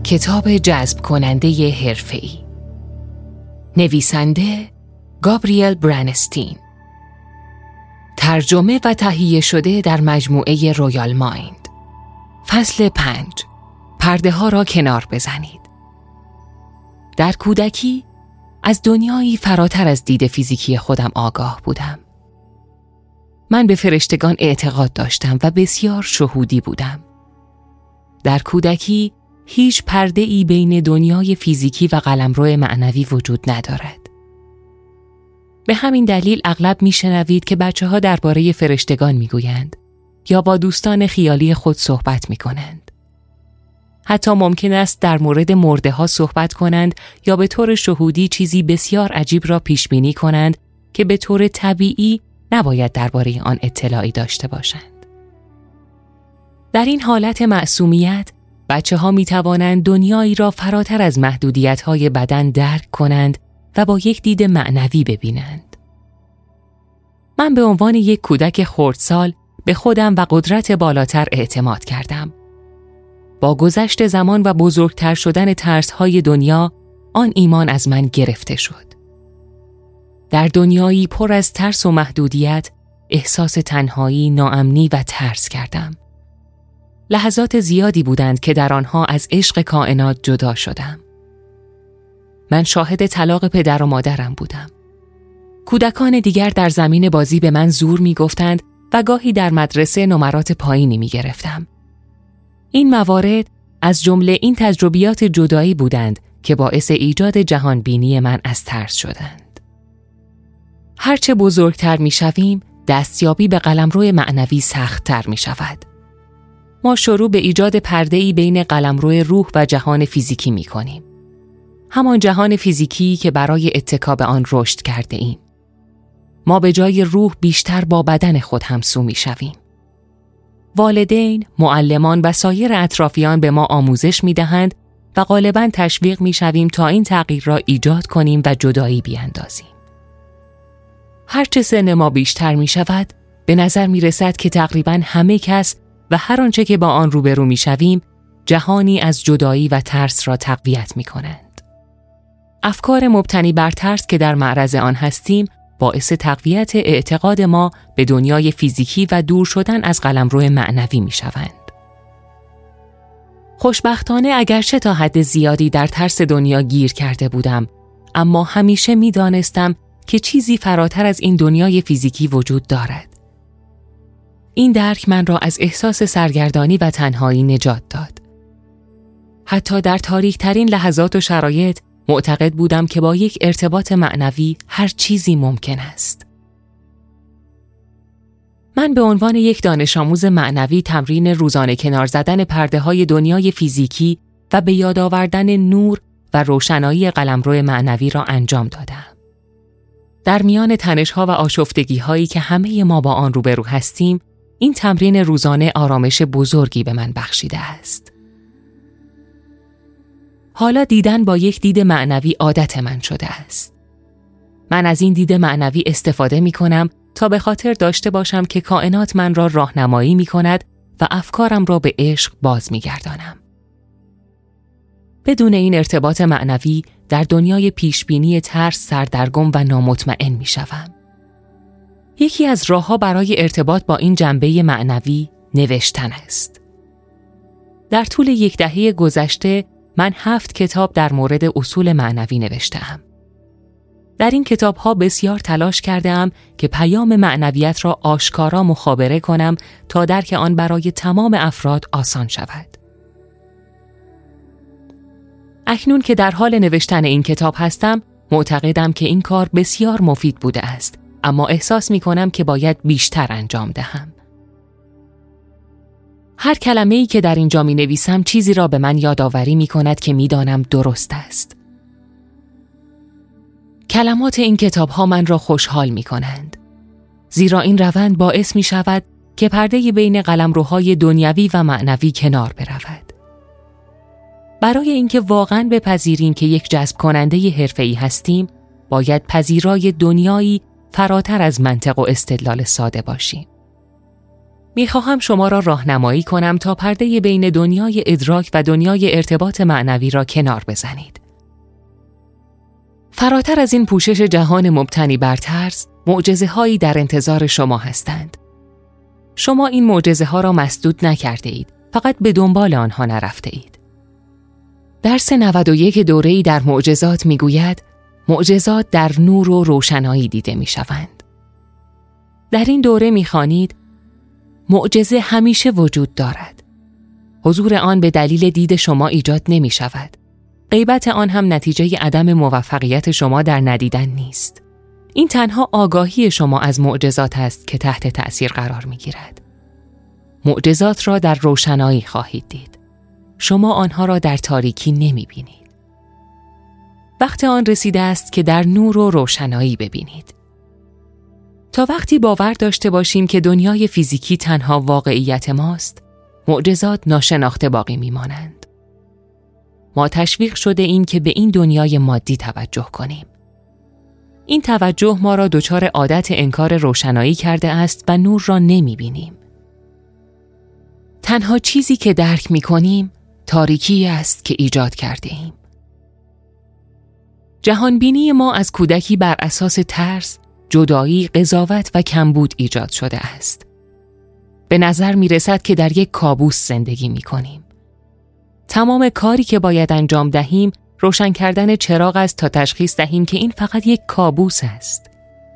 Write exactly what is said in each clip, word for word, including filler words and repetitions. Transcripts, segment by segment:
کتاب جذب کننده حرفه‌ای. نویسنده گابریل برانستین. ترجمه و تهیه شده در مجموعه رویال مایند. فصل پنج. پرده ها را کنار بزنید. در کودکی از دنیایی فراتر از دید فیزیکی خودم آگاه بودم. من به فرشتگان اعتقاد داشتم و بسیار شهودی بودم. در کودکی هیچ پرده ای بین دنیای فیزیکی و قلمرو معنوی وجود ندارد. به همین دلیل اغلب میشنوید که بچه ها درباره فرشتگان میگویند یا با دوستان خیالی خود صحبت میکنند. حتی ممکن است در مورد مرده ها صحبت کنند یا به طور شهودی چیزی بسیار عجیب را پیش بینی کنند که به طور طبیعی نباید درباره آن اطلاعی داشته باشند. در این حالت معصومیت، بچه ها می توانند دنیایی را فراتر از محدودیت های بدن درک کنند و با یک دید معنوی ببینند. من به عنوان یک کودک خردسال به خودم و قدرت بالاتر اعتماد کردم. با گذشت زمان و بزرگتر شدن ترس‌های دنیا، آن ایمان از من گرفته شد. در دنیایی پر از ترس و محدودیت، احساس تنهایی، ناامنی و ترس کردم. لحظات زیادی بودند که در آنها از عشق کائنات جدا شدم. من شاهد طلاق پدر و مادرم بودم. کودکان دیگر در زمین بازی به من زور می گفتند و گاهی در مدرسه نمرات پایینی می گرفتم. این موارد از جمله این تجربیات جدایی بودند که باعث ایجاد جهانبینی من از ترس شدند. هرچه بزرگتر می شویم، دستیابی به قلمرو معنوی سخت‌تر می شود. ما شروع به ایجاد پرده‌ای بین قلمرو روح و جهان فیزیکی می کنیم. همان جهان فیزیکی که برای اتکا به آن رشد کرده ایم. ما به جای روح بیشتر با بدن خود همسو می شویم. والدین، معلمان و سایر اطرافیان به ما آموزش می دهند و غالباً تشویق می شویم تا این تغییر را ایجاد کنیم و جدایی بیاندازیم. هرچه سن ما بیشتر می شود، به نظر می رسد که تقریباً همه کس و هر آنچه که با آن روبرو می شویم، جهانی از جدایی و ترس را تقویت می کنند. افکار مبتنی بر ترس که در معرض آن هستیم، باعث تقویت اعتقاد ما به دنیای فیزیکی و دور شدن از قلمرو معنوی می شوند. خوشبختانه اگرچه تا حد زیادی در ترس دنیا گیر کرده بودم، اما همیشه می دانستم که چیزی فراتر از این دنیای فیزیکی وجود دارد. این درک من را از احساس سرگردانی و تنهایی نجات داد. حتی در تاریک ترین لحظات و شرایط معتقد بودم که با یک ارتباط معنوی هر چیزی ممکن است. من به عنوان یک دانش آموز معنوی تمرین روزانه کنار زدن پرده های دنیای فیزیکی و به یاد آوردن نور و روشنایی قلمرو معنوی را انجام دادم. در میان تنش‌ها و آشفتگی‌هایی که همه ما با آن روبرو هستیم، این تمرین روزانه آرامش بزرگی به من بخشیده است. حالا دیدن با یک دید معنوی عادت من شده است. من از این دید معنوی استفاده می کنم تا به خاطر داشته باشم که کائنات من را راهنمایی می کند و افکارم را به عشق باز می گردانم. بدون این ارتباط معنوی در دنیای پیشبینی ترس سردرگم و نامطمئن می شوم. یکی از راه‌ها برای ارتباط با این جنبه معنوی نوشتن است. در طول یک دهه گذشته من هفت کتاب در مورد اصول معنوی نوشته‌ام. در این کتاب‌ها بسیار تلاش کرده‌ام که پیام معنویت را آشکارا مخابره کنم تا درک آن برای تمام افراد آسان شود. اکنون که در حال نوشتن این کتاب هستم، معتقدم که این کار بسیار مفید بوده است، اما احساس می‌کنم که باید بیشتر انجام دهم. هر کلمه‌ای که در اینجا می‌نویسم چیزی را به من یادآوری می‌کند که می‌دانم درست است. کلمات این کتاب‌ها من را خوشحال می‌کنند، زیرا این روند باعث می‌شود که پرده بین قلمروهای دنیوی و معنوی کنار برود. برای اینکه واقعاً بپذیریم که یک جذب کننده حرفه‌ای هستیم، باید پذیرای دنیایی فراتر از منطق و استدلال ساده باشیم. میخواهم شما را راهنمایی کنم تا پرده بین دنیای ادراک و دنیای ارتباط معنوی را کنار بزنید. فراتر از این پوشش جهان مبتنی بر ترس، معجزه‌هایی در انتظار شما هستند. شما این معجزه‌ها را مسدود نکرده اید، فقط به دنبال آنها نرفته اید. درس نود و یک دوره‌ای در معجزات میگوید معجزات در نور و روشنایی دیده میشوند. در این دوره میخوانید معجزه همیشه وجود دارد. حضور آن به دلیل دید شما ایجاد نمی شود. غیبت آن هم نتیجه عدم موفقیت شما در ندیدن نیست. این تنها آگاهی شما از معجزات است که تحت تأثیر قرار می گیرد. معجزات را در روشنایی خواهید دید. شما آنها را در تاریکی نمی بینید. وقت آن رسیده است که در نور و روشنایی ببینید. تا وقتی باور داشته باشیم که دنیای فیزیکی تنها واقعیت ماست، معجزات ناشناخته باقی میمانند. ما تشویق شده ایم که به این دنیای مادی توجه کنیم. این توجه ما را دچار عادت انکار روشنایی کرده است و نور را نمی بینیم. تنها چیزی که درک می کنیم تاریکی است که ایجاد کرده ایم. جهانبینی ما از کودکی بر اساس ترس، جدایی، قضاوت و کمبود ایجاد شده است. به نظر می رسد که در یک کابوس زندگی می کنیم. تمام کاری که باید انجام دهیم روشن کردن چراغ است تا تشخیص دهیم که این فقط یک کابوس است.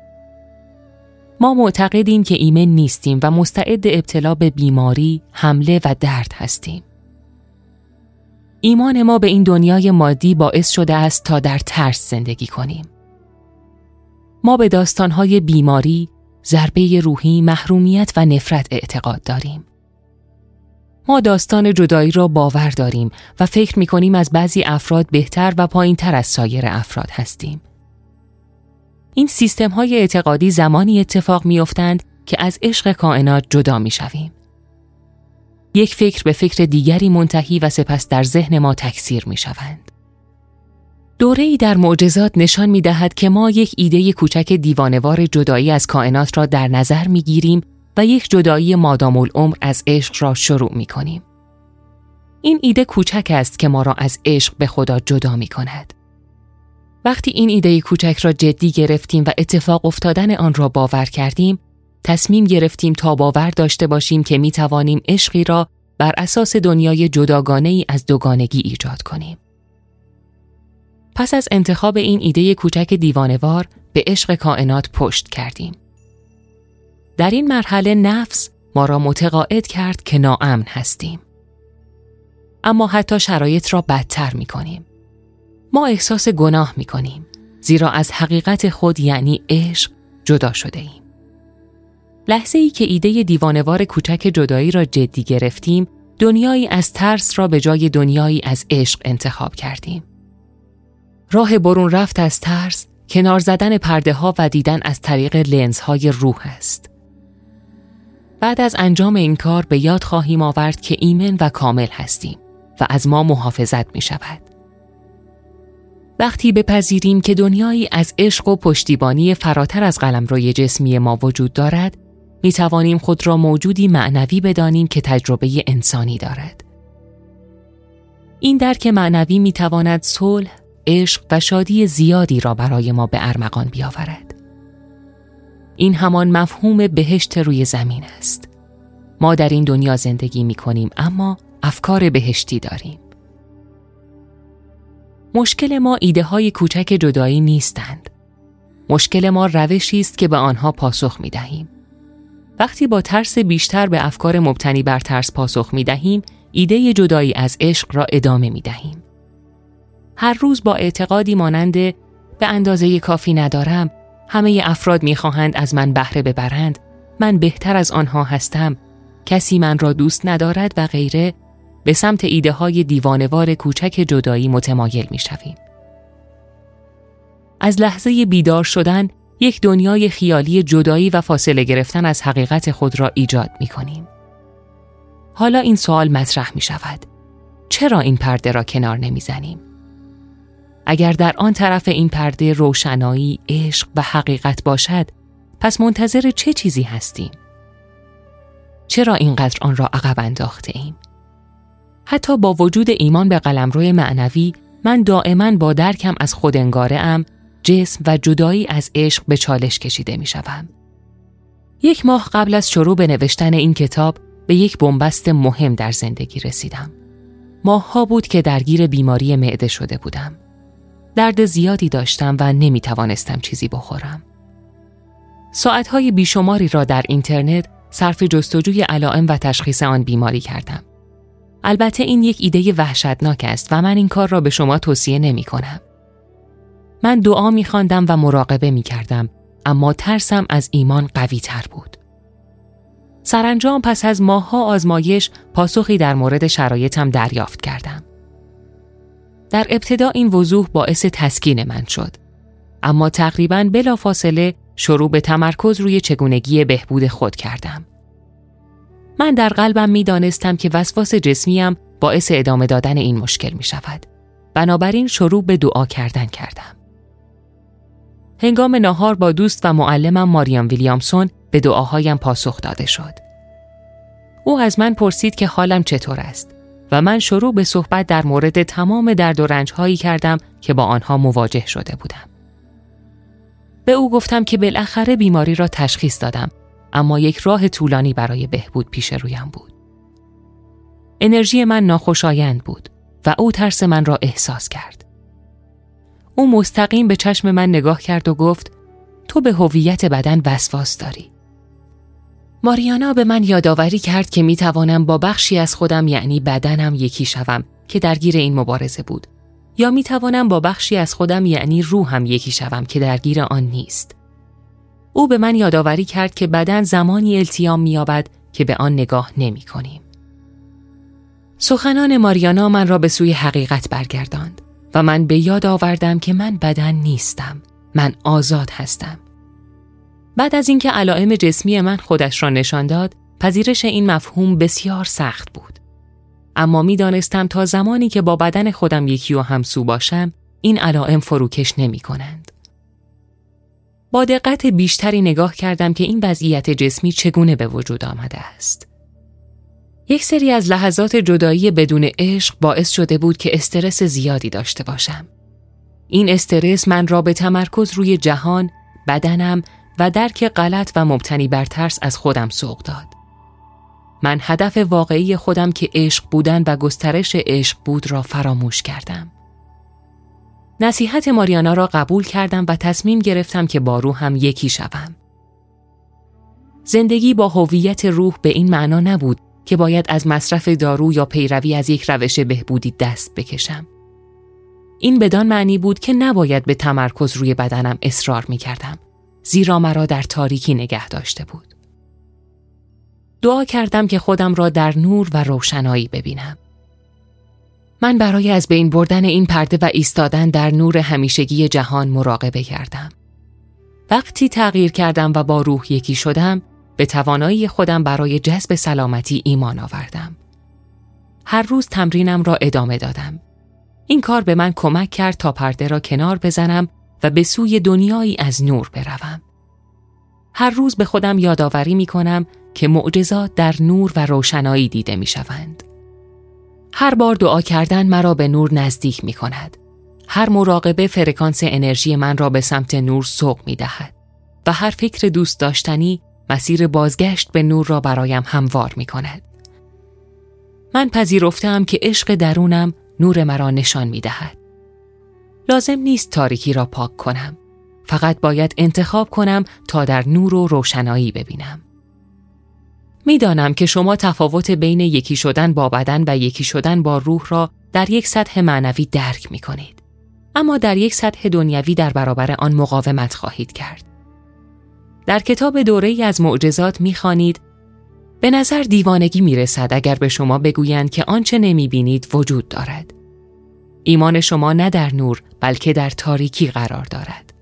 ما معتقدیم که ایمن نیستیم و مستعد ابتلا به بیماری، حمله و درد هستیم. ایمان ما به این دنیای مادی باعث شده است تا در ترس زندگی کنیم. ما به داستانهای بیماری، ضربه روحی، محرومیت و نفرت اعتقاد داریم. ما داستان جدایی را باور داریم و فکر می‌کنیم از بعضی افراد بهتر و پایین‌تر از سایر افراد هستیم. این سیستم‌های اعتقادی زمانی اتفاق می‌افتند که از عشق کائنات جدا می‌شویم. یک فکر به فکر دیگری منتهی و سپس در ذهن ما تکثیر می‌شوند. دوره‌ای در معجزات نشان می‌دهد که ما یک ایده کوچک دیوانه‌وار جدایی از کائنات را در نظر می‌گیریم و یک جدایی مادام العمر از عشق را شروع می‌کنیم. این ایده کوچک است که ما را از عشق به خدا جدا می‌کند. وقتی این ایده کوچک را جدی گرفتیم و اتفاق افتادن آن را باور کردیم، تصمیم گرفتیم تا باور داشته باشیم که می‌توانیم عشقی را بر اساس دنیای جداگانه‌ای از دوگانگی ایجاد کنیم. پس از انتخاب این ایده کوچک دیوانه‌وار به عشق کائنات پشت کردیم. در این مرحله نفس ما را متقاعد کرد که ناامن هستیم. اما حتی شرایط را بدتر می کنیم. ما احساس گناه می کنیم زیرا از حقیقت خود یعنی عشق جدا شده ایم. لحظه ای که ایده دیوانه‌وار کوچک جدایی را جدی گرفتیم، دنیایی از ترس را به جای دنیایی از عشق انتخاب کردیم. راه برون رفت از ترس، کنار زدن پرده ها و دیدن از طریق لنزهای روح است. بعد از انجام این کار به یاد خواهیم آورد که ایمن و کامل هستیم و از ما محافظت می شود. وقتی بپذیریم که دنیایی از عشق و پشتیبانی فراتر از قلمروی جسمی ما وجود دارد، می توانیم خود را موجودی معنوی بدانیم که تجربه انسانی دارد. این درک معنوی می تواند صلح، عشق و شادی زیادی را برای ما به ارمغان بیاورد. این همان مفهوم بهشت روی زمین است. ما در این دنیا زندگی می کنیم اما افکار بهشتی داریم. مشکل ما ایده های کوچک جدایی نیستند. مشکل ما روشی است که به آنها پاسخ می دهیم. وقتی با ترس بیشتر به افکار مبتنی بر ترس پاسخ می دهیم، ایده جدایی از عشق را ادامه می دهیم. هر روز با اعتقادی مانند به اندازه کافی ندارم، همه افراد می‌خواهند از من بهره ببرند، من بهتر از آنها هستم، کسی من را دوست ندارد و غیره، به سمت ایده‌های دیوانه‌وار کوچک جدایی متمایل می‌شویم. از لحظه بیدار شدن، یک دنیای خیالی جدایی و فاصله گرفتن از حقیقت خود را ایجاد می‌کنیم. حالا این سوال مطرح می‌شود: چرا این پرده را کنار نمی‌زنیم؟ اگر در آن طرف این پرده روشنایی، عشق و حقیقت باشد، پس منتظر چه چیزی هستیم؟ چرا اینقدر آن را عقب انداخته ایم؟ حتی با وجود ایمان به قلمرو معنوی، من دائما با درکم از خودانگاره‌ام، جسم و جدایی از عشق به چالش کشیده می شوم. یک ماه قبل از شروع به نوشتن این کتاب به یک بنبست مهم در زندگی رسیدم. ماه‌ها بود که درگیر بیماری معده شده بودم. درد زیادی داشتم و نمی توانستم چیزی بخورم. ساعتهای بیشماری را در اینترنت صرف جستجوی علائم و تشخیص آن بیماری کردم. البته این یک ایده وحشتناک است و من این کار را به شما توصیه نمی کنم. من دعا می خواندم و مراقبه می کردم، اما ترسم از ایمان قوی تر بود. سرانجام پس از ماه‌ها آزمایش پاسخی در مورد شرایطم دریافت کردم. در ابتدا این وضوح باعث تسکین من شد، اما تقریباً بلافاصله شروع به تمرکز روی چگونگی بهبود خود کردم. من در قلبم می دانستم که وسواس جسمیم باعث ادامه دادن این مشکل می شود. بنابراین شروع به دعا کردن کردم. هنگام ناهار با دوست و معلمم ماریام ویلیامسون به دعاهایم پاسخ داده شد. او از من پرسید که حالم چطور است و من شروع به صحبت در مورد تمام درد و رنج‌هایی کردم که با آنها مواجه شده بودم. به او گفتم که بالاخره بیماری را تشخیص دادم، اما یک راه طولانی برای بهبود پیش رویم بود. انرژی من ناخوشایند بود و او ترس من را احساس کرد. او مستقیم به چشم من نگاه کرد و گفت: تو به هویت بدن وسواس داری. ماریانا به من یادآوری کرد که می توانم با بخشی از خودم یعنی بدنم یکی شوم که درگیر این مبارزه بود، یا می توانم با بخشی از خودم یعنی روحم یکی شوم که درگیر آن نیست. او به من یادآوری کرد که بدن زمانی التیام می یابد که به آن نگاه نمی کنیم. سخنان ماریانا من را به سوی حقیقت برگرداند و من به یاد آوردم که من بدن نیستم، من آزاد هستم. بعد از اینکه علائم جسمی من خودش را نشان داد، پذیرش این مفهوم بسیار سخت بود. اما می دانستم تا زمانی که با بدن خودم یکی و همسو باشم، این علائم فروکش نمی کنند. با دقت بیشتری نگاه کردم که این وضعیت جسمی چگونه به وجود آمده است. یک سری از لحظات جدایی بدون عشق باعث شده بود که استرس زیادی داشته باشم. این استرس من را به تمرکز روی جهان، بدنم و درک غلط و مبتنی بر ترس از خودم سوق داد. من هدف واقعی خودم که عشق بودن و گسترش عشق بود را فراموش کردم. نصیحت ماریانا را قبول کردم و تصمیم گرفتم که با روحم یکی شوم. زندگی با هویت روح به این معنا نبود که باید از مصرف دارو یا پیروی از یک روش بهبودی دست بکشم. این بدان معنی بود که نباید به تمرکز روی بدنم اصرار می کردم، زیرا مرا در تاریکی نگه داشته بود. دعا کردم که خودم را در نور و روشنایی ببینم. من برای از بین بردن این پرده و ایستادن در نور همیشگی جهان مراقبه کردم. وقتی تغییر کردم و با روح یکی شدم، به توانایی خودم برای جذب سلامتی ایمان آوردم. هر روز تمرینم را ادامه دادم. این کار به من کمک کرد تا پرده را کنار بزنم و به سوی دنیایی از نور بروم. هر روز به خودم یادآوری می کنم که معجزات در نور و روشنایی دیده می شوند. هر بار دعا کردن مرا به نور نزدیک می کند. هر مراقبه فرکانس انرژی من را به سمت نور سوق می دهد و هر فکر دوست داشتنی مسیر بازگشت به نور را برایم هموار می کند. من پذیرفتم که عشق درونم نور مرا نشان می دهد. لازم نیست تاریکی را پاک کنم. فقط باید انتخاب کنم تا در نور و روشنایی ببینم. می دانم که شما تفاوت بین یکی شدن با بدن و یکی شدن با روح را در یک سطح معنوی درک می کنید. اما در یک سطح دنیوی در برابر آن مقاومت خواهید کرد. در کتاب دوره‌ای از معجزات می خوانید: به نظر دیوانگی می رسد اگر به شما بگویند که آنچه نمی بینید وجود دارد. ایمان شما نه در نور بلکه در تاریکی قرار دارد.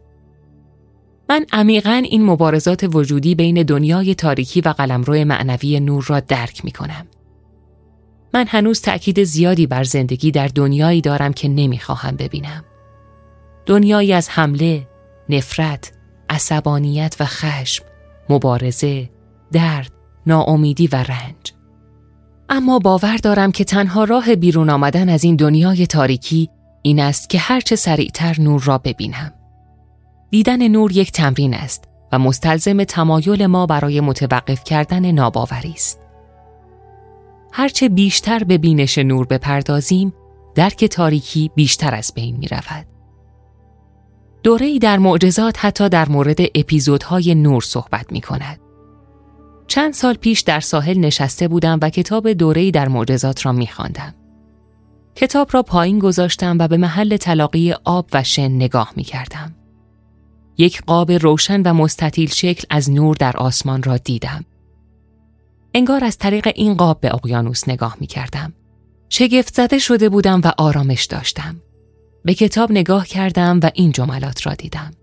من عمیقاً این مبارزات وجودی بین دنیای تاریکی و قلمرو معنوی نور را درک می کنم. من هنوز تأکید زیادی بر زندگی در دنیایی دارم که نمی خواهم ببینم. دنیایی از حمله، نفرت، عصبانیت و خشم، مبارزه، درد، ناامیدی و رنج. اما باور دارم که تنها راه بیرون آمدن از این دنیای تاریکی این است که هرچه سریعتر نور را ببینم. دیدن نور یک تمرین است و مستلزم تمایل ما برای متوقف کردن ناباوری است. هرچه بیشتر به بینش نور بپردازیم، درک تاریکی بیشتر از بین می رود. دوره‌ای در معجزات حتی در مورد اپیزودهای نور صحبت می کند. چند سال پیش در ساحل نشسته بودم و کتاب دوره‌ای در معجزات را می خواندم. کتاب را پایین گذاشتم و به محل تلاقی آب و شن نگاه می کردم. یک قاب روشن و مستطیل شکل از نور در آسمان را دیدم. انگار از طریق این قاب به اقیانوس نگاه می کردم. شگفت زده شده بودم و آرامش داشتم. به کتاب نگاه کردم و این جملات را دیدم.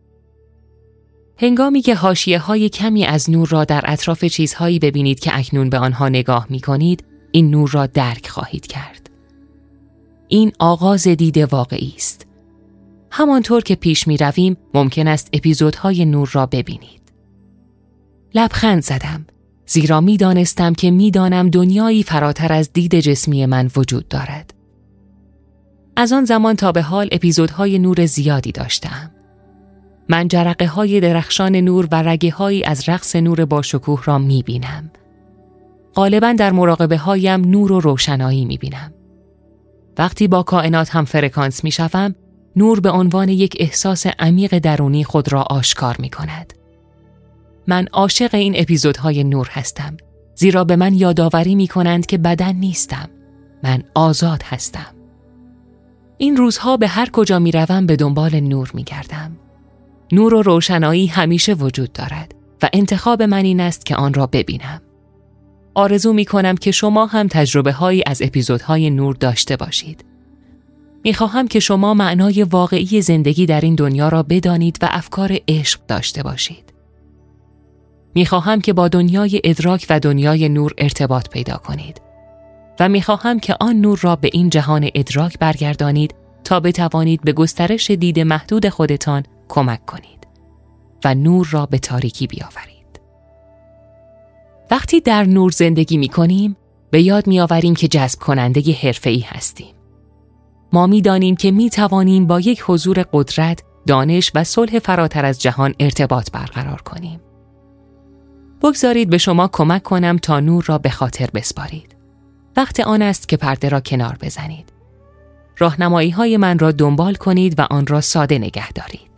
هنگامی که حاشیه‌های کمی از نور را در اطراف چیزهایی ببینید که اکنون به آنها نگاه می کنید، این نور را درک خواهید کرد. این آغاز دید واقعی است. همانطور که پیش می رویم ممکن است اپیزودهای نور را ببینید. لبخند زدم، زیرا می دانستم که می دانم دنیایی فراتر از دید جسمی من وجود دارد. از آن زمان تا به حال اپیزودهای نور زیادی داشتم. من جرقه های درخشان نور و رگه هایی از رقص نور با شکوه را می بینم. غالباً در مراقبه هایم نور و روشنایی می بینم. وقتی با کائنات هم فرکانس می شوم، نور به عنوان یک احساس عمیق درونی خود را آشکار می کند. من عاشق این اپیزودهای نور هستم، زیرا به من یادآوری می کنند که بدن نیستم. من آزاد هستم. این روزها به هر کجا می روم به دنبال نور می گردم. نور و روشنایی همیشه وجود دارد و انتخاب من این است که آن را ببینم. آرزو می کنم که شما هم تجربه هایی از اپیزودهای نور داشته باشید. می خواهم که شما معنای واقعی زندگی در این دنیا را بدانید و افکار عشق داشته باشید. می خواهم که با دنیای ادراک و دنیای نور ارتباط پیدا کنید و می خواهم که آن نور را به این جهان ادراک برگردانید تا بتوانید به گسترش دید محدود خودتان کمک کنید و نور را به تاریکی بیاورید. وقتی در نور زندگی می کنیم، به یاد می آوریم که جذب کننده حرفه‌ای هستیم. ما می دانیم که می توانیم با یک حضور قدرت، دانش و صلح فراتر از جهان ارتباط برقرار کنیم. بگذارید به شما کمک کنم تا نور را به خاطر بسپارید. وقت آن است که پرده را کنار بزنید. راهنمایی های من را دنبال کنید و آن را ساده نگه دارید.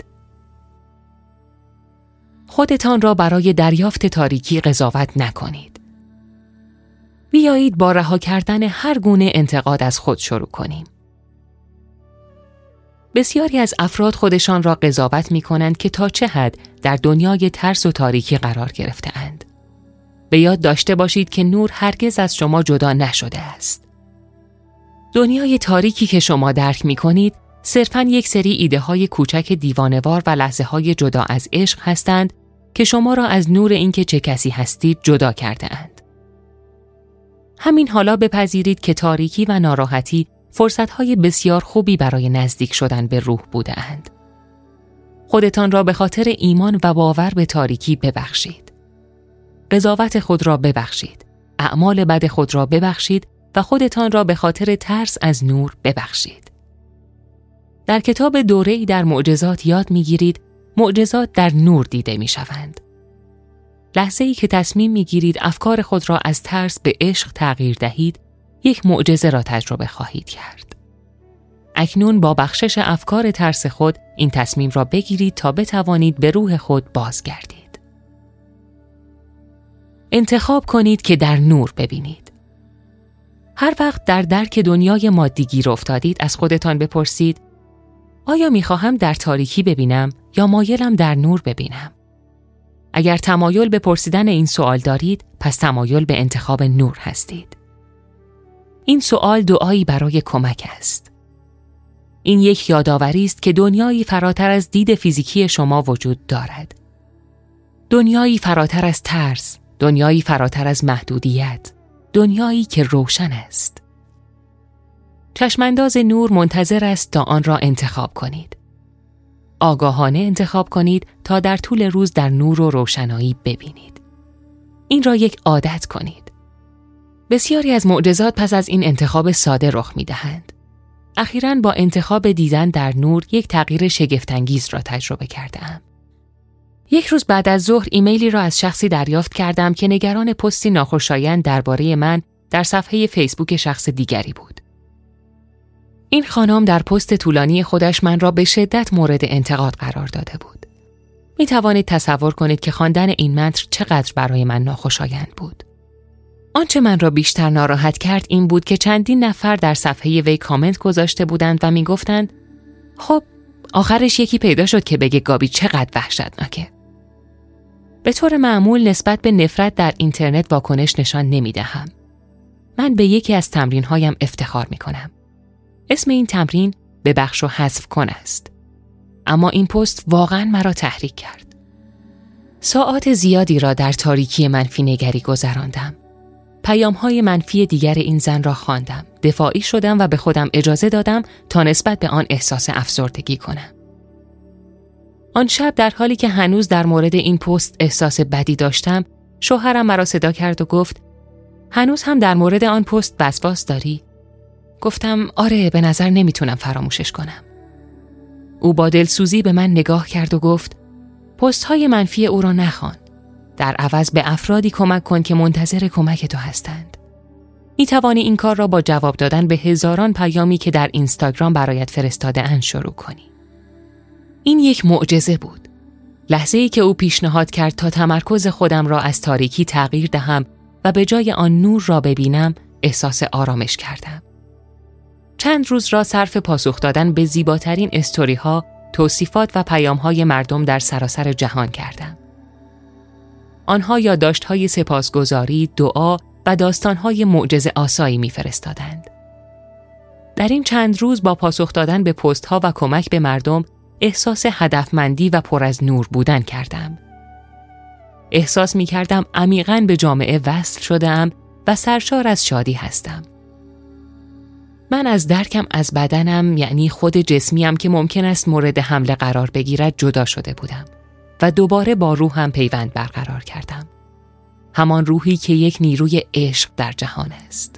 خودتان را برای دریافت تاریکی قضاوت نکنید. بیایید با رها کردن هر گونه انتقاد از خود شروع کنیم. بسیاری از افراد خودشان را قضاوت می کنند که تا چه حد در دنیای ترس و تاریکی قرار گرفته اند. به یاد داشته باشید که نور هرگز از شما جدا نشده است. دنیای تاریکی که شما درک می کنید صرفاً یک سری ایده های کوچک دیوانوار و لحظه های جدا از عشق هستند که شما را از نور اینکه چه کسی هستید جدا کرده اند. همین حالا بپذیرید که تاریکی و ناراحتی فرصت‌های بسیار خوبی برای نزدیک شدن به روح بوده اند. خودتان را به خاطر ایمان و باور به تاریکی ببخشید. قضاوت خود را ببخشید. اعمال بد خود را ببخشید و خودتان را به خاطر ترس از نور ببخشید. در کتاب دوره‌ای در معجزات یاد می‌گیرید معجزات در نور دیده می‌شوند. لحظه‌ای که تصمیم می‌گیرید افکار خود را از ترس به عشق تغییر دهید، یک معجزه را تجربه خواهید کرد. اکنون با بخشش افکار ترس خود این تصمیم را بگیرید تا بتوانید به روح خود بازگردید. انتخاب کنید که در نور ببینید. هر وقت در درک دنیای مادی گیر افتادید از خودتان بپرسید: آیا می‌خواهم در تاریکی ببینم یا مایلم در نور ببینم؟ اگر تمایل به پرسیدن این سوال دارید، پس تمایل به انتخاب نور هستید. این سوال دعایی برای کمک است. این یک یادآوری است که دنیایی فراتر از دید فیزیکی شما وجود دارد. دنیایی فراتر از ترس، دنیایی فراتر از محدودیت، دنیایی که روشن است. چشمانداز نور منتظر است تا آن را انتخاب کنید. آگاهانه انتخاب کنید تا در طول روز در نور و روشنایی ببینید. این را یک عادت کنید. بسیاری از معجزات پس از این انتخاب ساده رخ می‌دهند. اخیراً با انتخاب دیدن در نور یک تغییر شگفت‌انگیز را تجربه کردم. یک روز بعد از ظهر ایمیلی را از شخصی دریافت کردم که نگران پستی ناخوشایند درباره من در صفحه فیسبوک شخص دیگری بود. این خانم در پست طولانی خودش من را به شدت مورد انتقاد قرار داده بود. می توانید تصور کنید که خواندن این متن چقدر برای من ناخوشایند بود. آنچه من را بیشتر ناراحت کرد این بود که چندین نفر در صفحه وی کامنت گذاشته بودند و می گفتند خب آخرش یکی پیدا شد که بگه گابی چقدر وحشتناکه. به طور معمول نسبت به نفرت در اینترنت واکنش نشان نمی دهم. من به یکی از تمرین‌هایم افتخار می کنم. اسم این تمرین به بخش و حذف کن است. اما این پست واقعاً مرا تحریک کرد. ساعات زیادی را در تاریکی منفی نگری گذراندم. پیام‌های منفی دیگر این زن را خواندم. دفاعی شدم و به خودم اجازه دادم تا نسبت به آن احساس افسردگی کنم. آن شب در حالی که هنوز در مورد این پست احساس بدی داشتم، شوهرم مرا صدا کرد و گفت هنوز هم در مورد آن پست وسواس داری؟ گفتم آره، به نظر نمیتونم فراموشش کنم. او با دلسوزی به من نگاه کرد و گفت پست های منفی او را نخوان. در عوض به افرادی کمک کن که منتظر کمک تو هستند. می توانی این کار را با جواب دادن به هزاران پیامی که در اینستاگرام برایت فرستاده اند شروع کنی. این یک معجزه بود. لحظه‌ای که او پیشنهاد کرد تا تمرکز خودم را از تاریکی تغییر دهم و به جای آن نور را ببینم، احساس آرامش کردم. چند روز را صرف پاسخ دادن به زیباترین استوری ها، توصیفات و پیام های مردم در سراسر جهان کردم. آنها یادداشت های سپاسگزاری، دعا و داستان های معجزه آسایی می فرستادند. در این چند روز با پاسخ دادن به پست ها و کمک به مردم، احساس هدفمندی و پر از نور بودن کردم. احساس می کردم عمیقاً به جامعه وصل شدم و سرشار از شادی هستم. من از درکم از بدنم، یعنی خود جسمیم که ممکن است مورد حمله قرار بگیرد، جدا شده بودم و دوباره با روحم پیوند برقرار کردم. همان روحی که یک نیروی عشق در جهان است.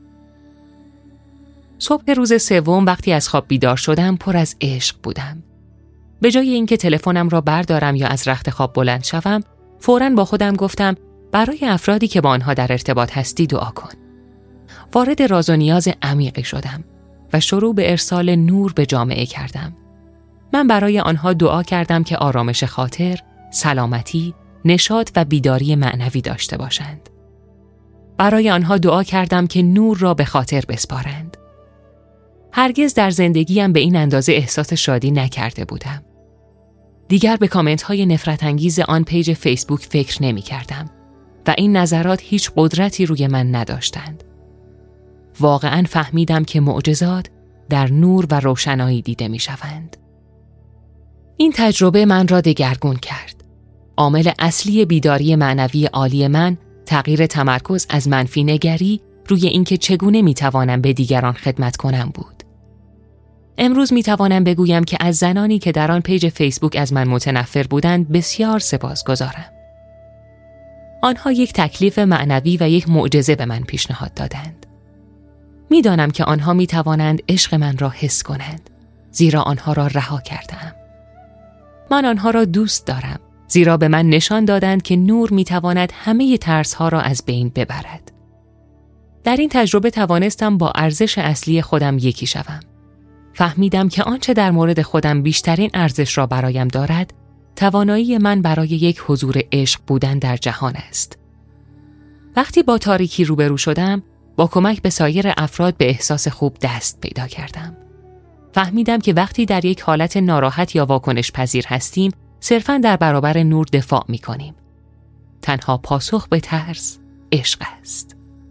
صبح روز سوم وقتی از خواب بیدار شدم پر از عشق بودم. به جای اینکه تلفنم را بردارم یا از رخت خواب بلند شوم، فوراً با خودم گفتم برای افرادی که با آنها در ارتباط هستی دعا کن. وارد راز و نیاز عمیقی شدم و شروع به ارسال نور به جامعه کردم. من برای آنها دعا کردم که آرامش خاطر، سلامتی، نشاط و بیداری معنوی داشته باشند. برای آنها دعا کردم که نور را به خاطر بسپارند. هرگز در زندگیم به این اندازه احساس شادی نکرده بودم. دیگر به کامنت های نفرت انگیز آن پیج فیسبوک فکر نمی کردم و این نظرات هیچ قدرتی روی من نداشتند. واقعاً فهمیدم که معجزات در نور و روشنایی دیده می شوند. این تجربه من را دگرگون کرد. عامل اصلی بیداری معنوی عالی من تغییر تمرکز از منفی نگری روی اینکه چگونه می توانم به دیگران خدمت کنم بود. امروز می توانم بگویم که از زنانی که در آن پیج فیسبوک از من متنفر بودند بسیار سپاسگزارم. آنها یک تکلیف معنوی و یک معجزه به من پیشنهاد دادند. می دانم که آنها می توانند عشق من را حس کنند، زیرا آنها را رها کردم. من آنها را دوست دارم، زیرا به من نشان دادند که نور می تواند همه ترس‌ها را از بین ببرد. در این تجربه توانستم با ارزش اصلی خودم یکی شوم. فهمیدم که آنچه در مورد خودم بیشترین ارزش را برایم دارد، توانایی من برای یک حضور عشق بودن در جهان است. وقتی با تاریکی روبرو شدم، با کمک به سایر افراد به احساس خوب دست پیدا کردم. فهمیدم که وقتی در یک حالت ناراحت یا واکنش پذیر هستیم، صرفاً در برابر نور دفاع می کنیم. تنها پاسخ به ترس عشق است.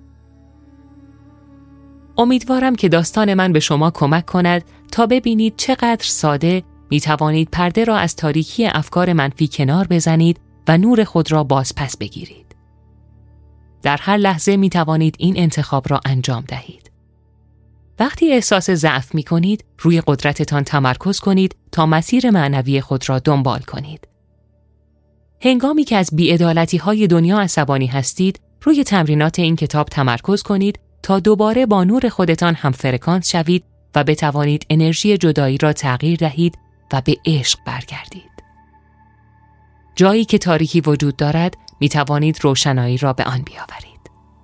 امیدوارم که داستان من به شما کمک کند تا ببینید چقدر ساده می توانید پرده را از تاریکی افکار منفی کنار بزنید و نور خود را باز پس بگیرید. در هر لحظه می توانید این انتخاب را انجام دهید. وقتی احساس ضعف می کنید، روی قدرتتان تمرکز کنید تا مسیر معنوی خود را دنبال کنید. هنگامی که از بی‌عدالتی‌های دنیا عصبانی هستید، روی تمرینات این کتاب تمرکز کنید تا دوباره با نور خودتان هم فرکانس شوید و بتوانید انرژی جدایی را تغییر دهید و به عشق برگردید. جایی که تاریکی وجود دارد، می توانید روشنایی را به آن بیاورید.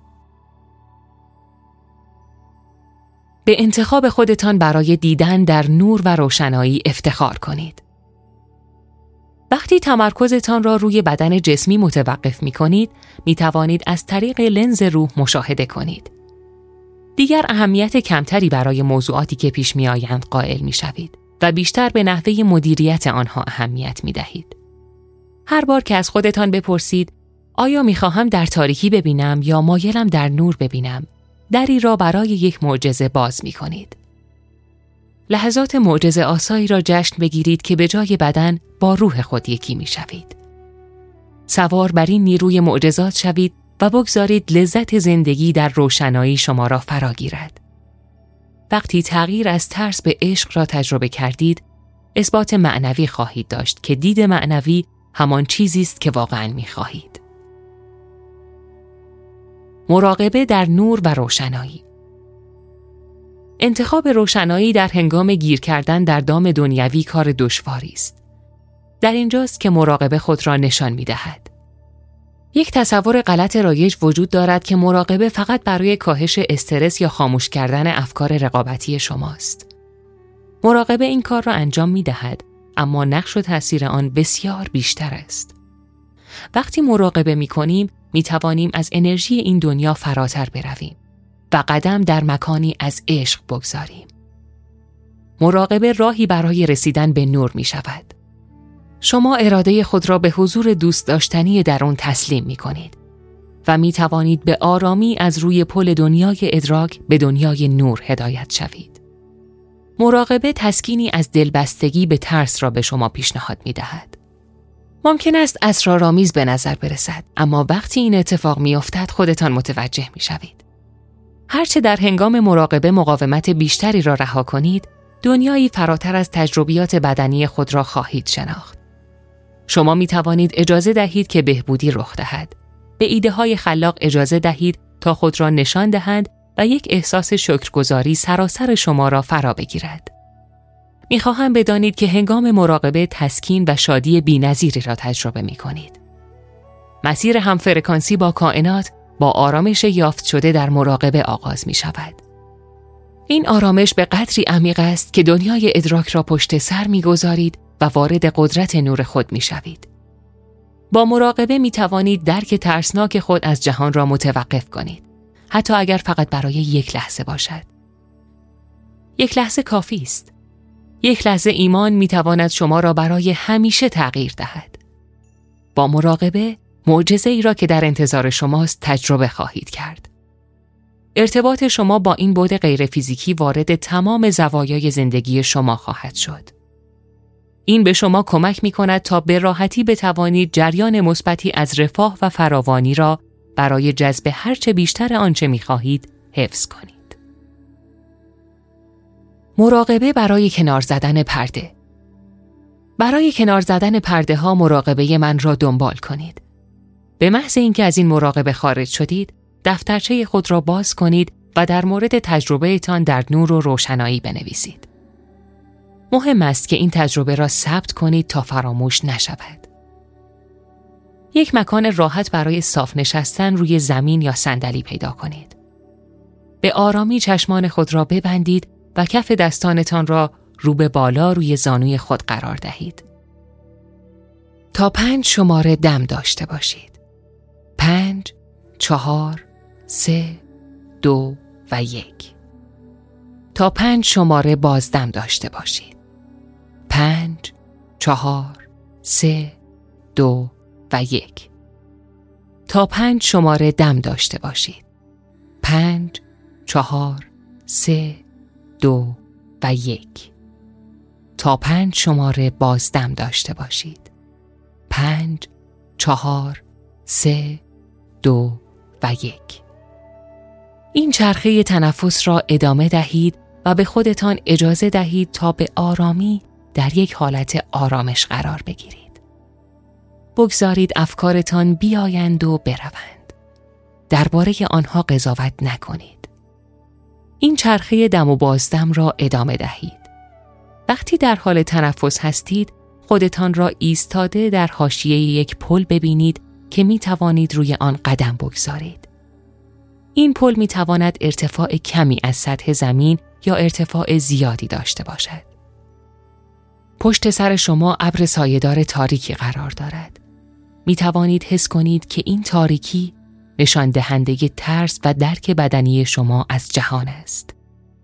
به انتخاب خودتان برای دیدن در نور و روشنایی افتخار کنید. وقتی تمرکزتان را روی بدن جسمی متوقف می کنید، می توانید از طریق لنز روح مشاهده کنید. دیگر اهمیت کمتری برای موضوعاتی که پیش می آیند قائل می شوید و بیشتر به نحوه مدیریت آنها اهمیت می دهید. هر بار که از خودتان بپرسید آیا می خواهم در تاریکی ببینم یا مایلم در نور ببینم، دری را برای یک معجزه باز می کنید. لحظات معجزه آسایی را جشن بگیرید که به جای بدن با روح خود یکی می شوید. سوار بر این نیروی معجزات شوید و بگذارید لذت زندگی در روشنایی شما را فرا گیرد. وقتی تغییر از ترس به عشق را تجربه کردید، اثبات معنوی خواهید داشت که دید معنوی همان چیزی است که واقعاً می خواهید. مراقبه در نور و روشنایی. انتخاب روشنایی در هنگام گیر کردن در دام دنیوی کار دشواری است. در اینجاست که مراقبه خود را نشان می دهد. یک تصور غلط رایج وجود دارد که مراقبه فقط برای کاهش استرس یا خاموش کردن افکار رقابتی شماست. مراقبه این کار را انجام می دهد، اما نقش و تأثیر آن بسیار بیشتر است. وقتی مراقبه می کنیم، می توانیم از انرژی این دنیا فراتر برویم و قدم در مکانی از عشق بگذاریم. مراقبه راهی برای رسیدن به نور می شود. شما اراده خود را به حضور دوست داشتنی درون تسلیم می کنید و می توانید به آرامی از روی پل دنیای ادراک به دنیای نور هدایت شوید. مراقبه تسکینی از دلبستگی به ترس را به شما پیشنهاد می دهد. ممکن است اسرارآمیز به نظر برسد، اما وقتی این اتفاق می افتد خودتان متوجه می شوید. هرچه در هنگام مراقبه مقاومت بیشتری را رها کنید، دنیایی فراتر از تجربیات بدنی خود را خواهید شناخت. شما می توانید اجازه دهید که بهبودی رخ دهد. به ایده های خلاق اجازه دهید تا خود را نشان دهند و یک احساس شکرگزاری سراسر شما را فرا بگیرد. می خواهم بدانید که هنگام مراقبه تسکین و شادی بی‌نظیری را تجربه می کنید. مسیر همفرکانسی با کائنات با آرامش یافت شده در مراقبه آغاز می شود. این آرامش به قدری عمیق است که دنیای ادراک را پشت سر می گذارید و وارد قدرت نور خود می شوید. با مراقبه می توانید درک ترسناک خود از جهان را متوقف کنید، حتی اگر فقط برای یک لحظه باشد. یک لحظه کافی است. یک لحظه ایمان می تواند شما را برای همیشه تغییر دهد. با مراقبه معجزه ای را که در انتظار شماست تجربه خواهید کرد. ارتباط شما با این بعد غیر فیزیکی وارد تمام زوایای زندگی شما خواهد شد. این به شما کمک می کند تا به راحتی بتوانید جریان مثبتی از رفاه و فراوانی را برای جذب هرچه بیشتر آنچه می خواهید حفظ کنید. مراقبه برای کنار زدن پرده. برای کنار زدن پرده ها مراقبه من را دنبال کنید. به محض اینکه از این مراقبه خارج شدید، دفترچه خود را باز کنید و در مورد تجربه تان در نور و روشنایی بنویسید. مهم است که این تجربه را ثبت کنید تا فراموش نشود. یک مکان راحت برای صاف نشستن روی زمین یا صندلی پیدا کنید. به آرامی چشمان خود را ببندید و کف دستانتان را رو به بالا روی زانوی خود قرار دهید. تا پنج شماره دم داشته باشید. پنج، چهار، سه، دو و یک. تا پنج شماره بازدم داشته باشید. پنج، چهار، سه، دو و یک. تا پنج شماره دم داشته باشید. پنج، چهار، سه، دو و یک. تا پنج شماره بازدم داشته باشید. پنج، چهار، سه، دو و یک. این چرخه تنفس را ادامه دهید و به خودتان اجازه دهید تا به آرامی در یک حالت آرامش قرار بگیرید. بگذارید افکارتان بیایند و بروند. درباره آنها قضاوت نکنید. این چرخه دم و بازدم را ادامه دهید. وقتی در حال تنفس هستید، خودتان را ایستاده در حاشیه یک پل ببینید که می توانید روی آن قدم بگذارید. این پل می تواند ارتفاع کمی از سطح زمین یا ارتفاع زیادی داشته باشد. پشت سر شما ابر سایه‌دار تاریکی قرار دارد. می توانید حس کنید که این تاریکی نشان دهنده ترس و درک بدنی شما از جهان است.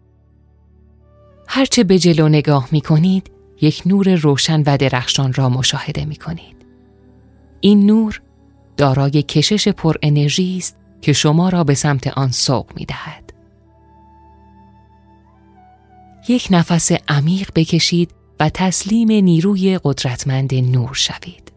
هرچه به جلو نگاه می کنید، یک نور روشن و درخشان را مشاهده می کنید. این نور دارای کشش پر انرژی است که شما را به سمت آن سوق می دهد. یک نفس عمیق بکشید و تسلیم نیروی قدرتمند نور شوید.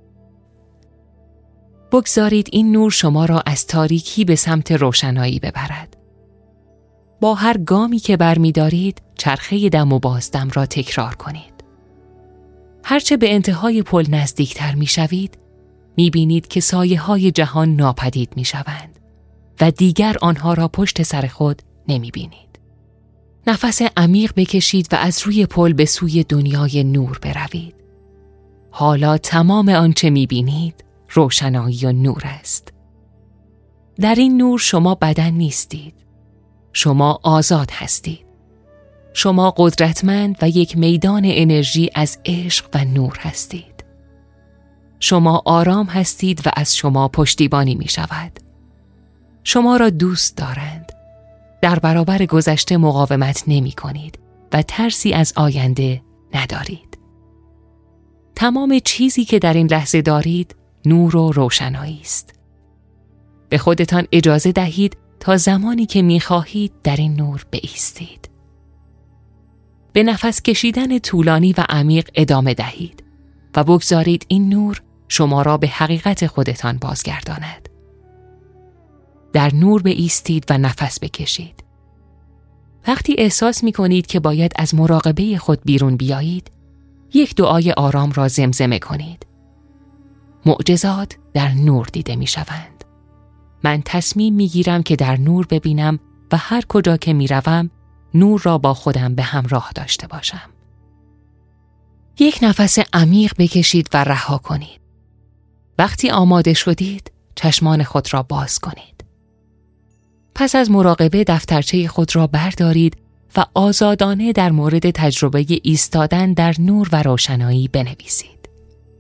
بگذارید این نور شما را از تاریکی به سمت روشنایی ببرد. با هر گامی که برمی دارید، چرخه دم و بازدم را تکرار کنید. هرچه به انتهای پل نزدیکتر می شوید، می بینید که سایه های جهان ناپدید می شوند و دیگر آنها را پشت سر خود نمی بینید. نفس عمیق بکشید و از روی پل به سوی دنیای نور بروید. حالا تمام آنچه می بینید روشنایی و نور است. در این نور شما بدن نیستید. شما آزاد هستید. شما قدرتمند و یک میدان انرژی از عشق و نور هستید. شما آرام هستید و از شما پشتیبانی می شود. شما را دوست دارند. در برابر گذشته مقاومت نمی کنید و ترسی از آینده ندارید. تمام چیزی که در این لحظه دارید نور و روشنایی است. به خودتان اجازه دهید تا زمانی که می خواهید در این نور بایستید. به نفس کشیدن طولانی و عمیق ادامه دهید و بگذارید این نور شما را به حقیقت خودتان بازگرداند. در نور بایستید و نفس بکشید. وقتی احساس می کنید که باید از مراقبه خود بیرون بیایید، یک دعای آرام را زمزمه کنید. معجزات در نور دیده می شوند. من تصمیم می گیرم که در نور ببینم و هر کجا که می روم نور را با خودم به همراه داشته باشم. یک نفس عمیق بکشید و رها کنید. وقتی آماده شدید، چشمان خود را باز کنید. پس از مراقبه دفترچه خود را بردارید و آزادانه در مورد تجربه ایستادن در نور و روشنایی بنویسید.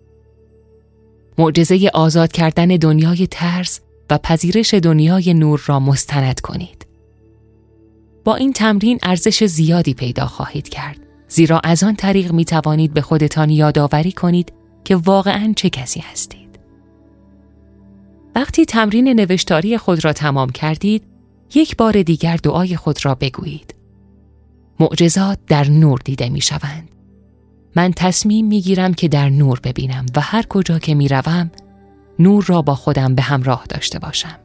معجزه آزاد کردن دنیای ترس و پذیرش دنیای نور را مستند کنید. با این تمرین ارزش زیادی پیدا خواهید کرد، زیرا از آن طریق می توانید به خودتان یادآوری کنید که واقعاً چه کسی هستید. وقتی تمرین نوشتاری خود را تمام کردید، یک بار دیگر دعای خود را بگویید. معجزات در نور دیده می شوند. من تصمیم می گیرم که در نور ببینم و هر کجا که می روم نور را با خودم به همراه داشته باشم.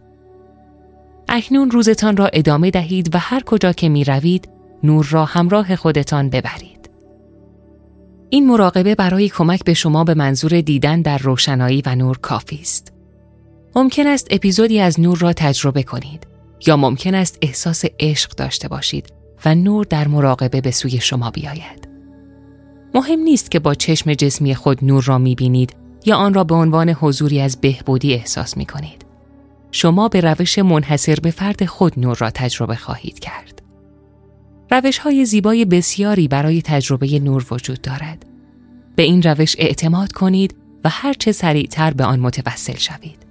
اکنون روزتان را ادامه دهید و هر کجا که می روید نور را همراه خودتان ببرید. این مراقبه برای کمک به شما به منظور دیدن در روشنایی و نور کافی است. ممکن است اپیزودی از نور را تجربه کنید یا ممکن است احساس عشق داشته باشید و نور در مراقبه به سوی شما بیاید. مهم نیست که با چشم جسمی خود نور را می بینید یا آن را به عنوان حضوری از بهبودی احساس می کنید. شما به روش منحصر به فرد خود نور را تجربه خواهید کرد. روش‌های زیبای بسیاری برای تجربه نور وجود دارد. به این روش اعتماد کنید و هر چه سریعتر به آن متوسل شوید.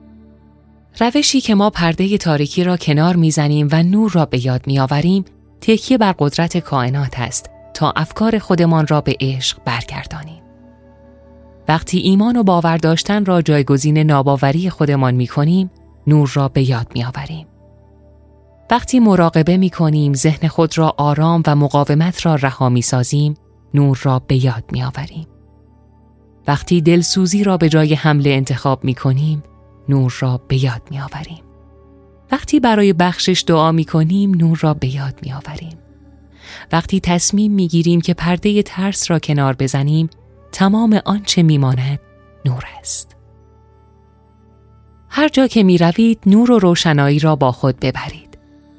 روشی که ما پرده تاریکی را کنار می‌زنیم و نور را به یاد می‌آوریم، تکیه بر قدرت کائنات است تا افکار خودمان را به عشق برگردانیم. وقتی ایمان و باور داشتن را جایگزین ناباوری خودمان می‌کنیم، نور را به یاد می‌آوریم. وقتی مراقبه می‌کنیم، ذهن خود را آرام و مقاومت را رها می‌سازیم، نور را به یاد می‌آوریم. وقتی دلسوزی را به جای حمله انتخاب می‌کنیم، نور را به یاد می‌آوریم. وقتی برای بخشش دعا می‌کنیم، نور را به یاد می‌آوریم. وقتی تصمیم می‌گیریم که پرده ترس را کنار بزنیم، تمام آنچه می‌ماند نور است. هر جا که می روید نور و روشنایی را با خود ببرید.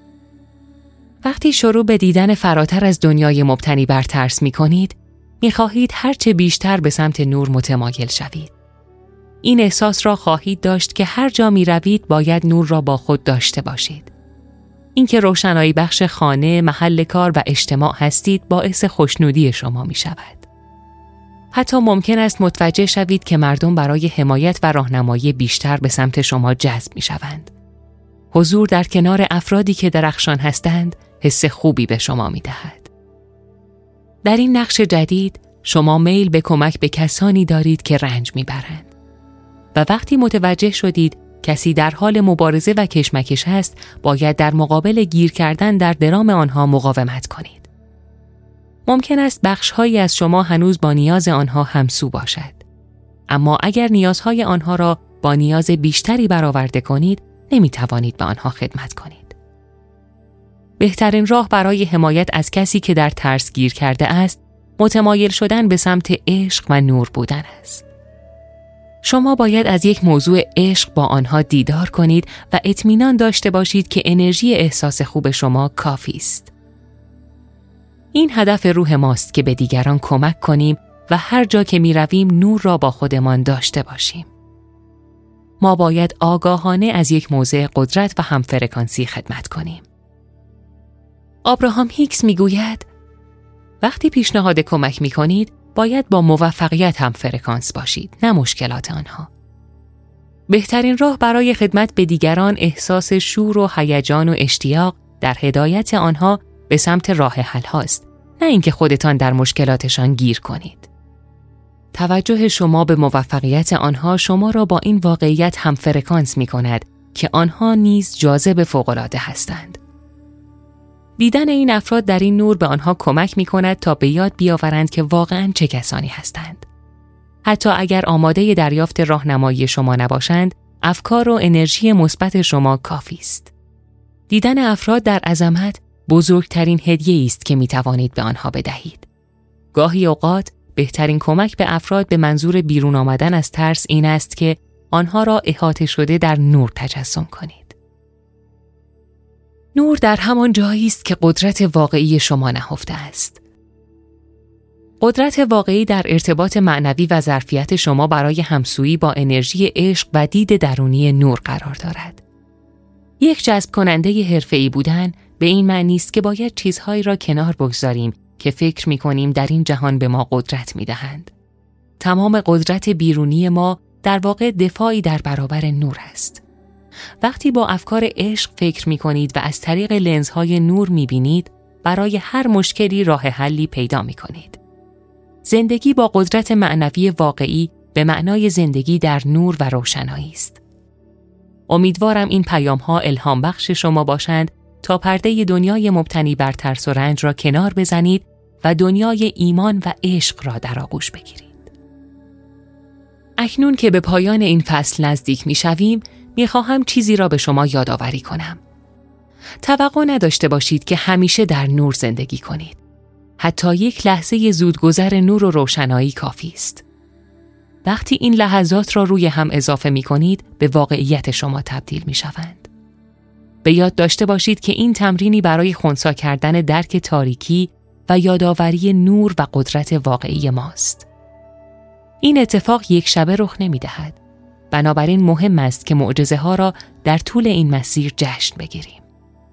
وقتی شروع به دیدن فراتر از دنیای مبتنی بر ترس می کنید، می خواهید هرچه بیشتر به سمت نور متمایل شوید. این احساس را خواهید داشت که هر جا می روید باید نور را با خود داشته باشید. اینکه روشنایی بخش خانه، محل کار و اجتماع هستید باعث خوشنودی شما می شود. حتی ممکن است متوجه شوید که مردم برای حمایت و راهنمایی بیشتر به سمت شما جذب می شوند. حضور در کنار افرادی که درخشان هستند حس خوبی به شما می دهد. در این نقش جدید شما میل به کمک به کسانی دارید که رنج می برند. و وقتی متوجه شدید کسی در حال مبارزه و کشمکش است، باید در مقابل گیر کردن در درام آنها مقاومت کنید. ممکن است بخش‌هایی از شما هنوز با نیاز آنها همسو باشد. اما اگر نیازهای آنها را با نیاز بیشتری برآورده کنید، نمی توانید به آنها خدمت کنید. بهترین راه برای حمایت از کسی که در ترس گیر کرده است، متمایل شدن به سمت عشق و نور بودن است. شما باید از یک موضوع عشق با آنها دیدار کنید و اطمینان داشته باشید که انرژی احساس خوب شما کافی است. این هدف روح ماست که به دیگران کمک کنیم و هر جا که می رویم نور را با خودمان داشته باشیم. ما باید آگاهانه از یک موضع قدرت و همفرکانسی خدمت کنیم. آبراهام هیکس می گوید وقتی پیشنهاد کمک می کنید باید با موفقیت هم فرکانس باشید، نه مشکلات آنها. بهترین راه برای خدمت به دیگران احساس شور و هیجان و اشتیاق در هدایت آنها به سمت راه حل هاست، نه اینکه خودتان در مشکلاتشان گیر کنید. توجه شما به موفقیت آنها شما را با این واقعیت هم فرکانس می کند که آنها نیز جاذب فوق‌العاده هستند. دیدن این افراد در این نور به آنها کمک می کند تا به یاد بیاورند که واقعاً چه کسانی هستند. حتی اگر آماده دریافت راهنمایی شما نباشند، افکار و انرژی مثبت شما کافی است. دیدن افراد در عظمت بزرگترین هدیه است که می توانید به آنها بدهید. گاهی اوقات بهترین کمک به افراد به منظور بیرون آمدن از ترس این است که آنها را احاطه شده در نور تجسم کنید. نور در همان جایی است که قدرت واقعی شما نهفته است. قدرت واقعی در ارتباط معنوی و ظرفیت شما برای همسویی با انرژی عشق و دید درونی نور قرار دارد. یک جذب کننده حرفه‌ای بودن به این معنی است که باید چیزهایی را کنار بگذاریم که فکر می‌کنیم در این جهان به ما قدرت می‌دهند. تمام قدرت بیرونی ما در واقع دفاعی در برابر نور است. وقتی با افکار عشق فکر می کنید و از طریق لنزهای نور می بینید، برای هر مشکلی راه حلی پیدا می کنید. زندگی با قدرت معنوی واقعی به معنای زندگی در نور و روشنایی است. امیدوارم این پیام‌ها الهام بخش شما باشند تا پرده دنیای مبتنی بر ترس و رنج را کنار بزنید و دنیای ایمان و عشق را در آغوش بگیرید. اکنون که به پایان این فصل نزدیک می شویم، می خواهم چیزی را به شما یادآوری کنم. توقع نداشته باشید که همیشه در نور زندگی کنید. حتی یک لحظه زودگذر نور و روشنایی کافی است. وقتی این لحظات را روی هم اضافه می کنید، به واقعیت شما تبدیل می شوند. به یاد داشته باشید که این تمرینی برای خنثی کردن درک تاریکی و یادآوری نور و قدرت واقعی ماست. این اتفاق یک شبه رخ نمی دهد. بنابراین مهم است که معجزه ها را در طول این مسیر جشن بگیریم.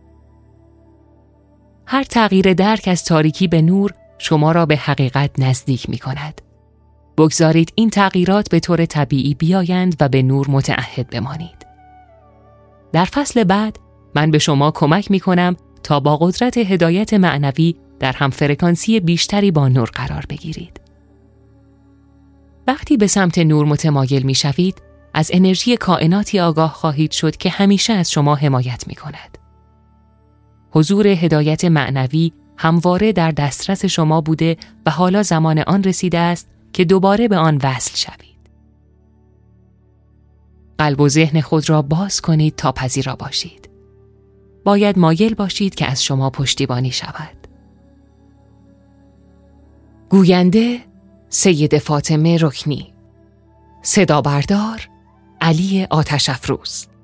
هر تغییر درک از تاریکی به نور شما را به حقیقت نزدیک می کند. بگذارید این تغییرات به طور طبیعی بیایند و به نور متعهد بمانید. در فصل بعد من به شما کمک می کنم تا با قدرت هدایت معنوی در همفرکانسی بیشتری با نور قرار بگیرید. وقتی به سمت نور متمایل می شوید، از انرژی کائناتی آگاه خواهید شد که همیشه از شما حمایت می کند. حضور هدایت معنوی همواره در دسترس شما بوده و حالا زمان آن رسیده است که دوباره به آن وصل شوید. قلب و ذهن خود را باز کنید تا پذیرا باشید. باید مایل باشید که از شما پشتیبانی شود. گوینده سید فاطمه رکنی، صدا بردار علی آتش افروز.